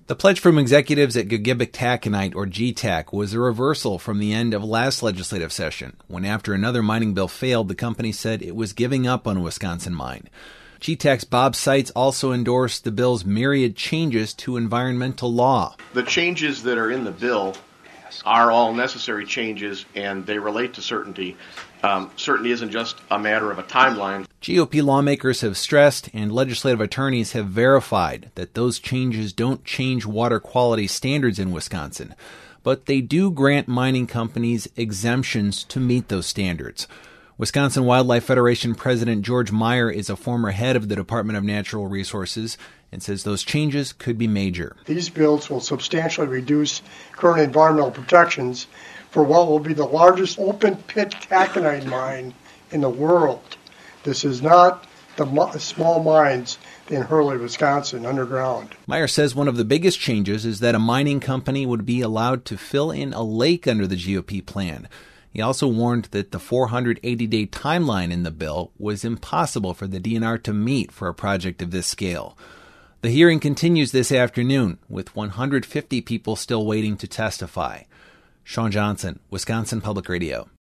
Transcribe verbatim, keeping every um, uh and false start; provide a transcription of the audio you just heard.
The pledge from executives at Gogebic Taconite, or G TAC, was a reversal from the end of last legislative session, when after another mining bill failed, the company said it was giving up on a Wisconsin mine. G TAC's Bob Seitz also endorsed the bill's myriad changes to environmental law. The changes that are in the bill are all necessary changes, and they relate to certainty. Um, certainty isn't just a matter of a timeline. G O P lawmakers have stressed, and legislative attorneys have verified, that those changes don't change water quality standards in Wisconsin, but they do grant mining companies exemptions to meet those standards. Wisconsin Wildlife Federation President George Meyer is a former head of the Department of Natural Resources and says those changes could be major. These bills will substantially reduce current environmental protections for what will be the largest open-pit taconite mine in the world. This is not the mo- small mines in Hurley, Wisconsin, underground. Meyer says one of the biggest changes is that a mining company would be allowed to fill in a lake under the G O P plan. He also warned that the four hundred eighty day timeline in the bill was impossible for the D N R to meet for a project of this scale. The hearing continues this afternoon, with one hundred fifty people still waiting to testify. Sean Johnson, Wisconsin Public Radio.